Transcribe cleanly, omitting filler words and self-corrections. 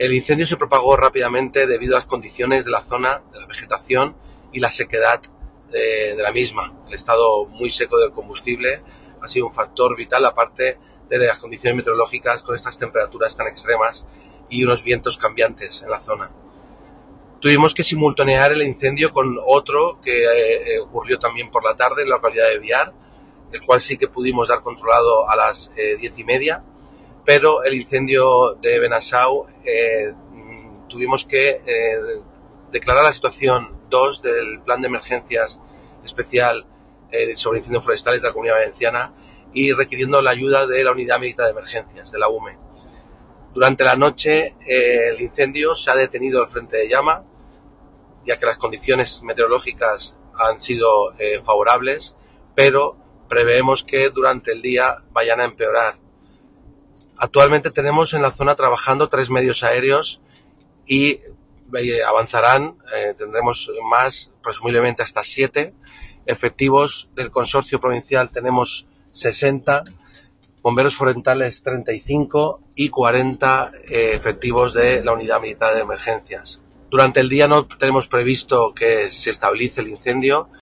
El incendio se propagó rápidamente debido a las condiciones de la zona, de la vegetación y la sequedad de la misma. El estado muy seco del combustible ha sido un factor vital, aparte de las condiciones meteorológicas con estas temperaturas tan extremas y unos vientos cambiantes en la zona. Tuvimos que simultanear el incendio con otro que ocurrió también por la tarde en la localidad de Biar, el cual sí que pudimos dar controlado a las 10:30, pero el incendio de Benasau tuvimos que declarar la situación 2 del plan de emergencias especial sobre incendios forestales de la Comunidad Valenciana y requiriendo la ayuda de la Unidad Militar de Emergencias, de la UME. Durante la noche el incendio se ha detenido al frente de llama, ya que las condiciones meteorológicas han sido favorables, pero preveemos que durante el día vayan a empeorar. Actualmente tenemos en la zona trabajando 3 medios aéreos y avanzarán, tendremos más, presumiblemente hasta 7. Efectivos del consorcio provincial tenemos 60, bomberos forestales 35 y 40 efectivos de la Unidad Militar de Emergencias. Durante el día no tenemos previsto que se estabilice el incendio.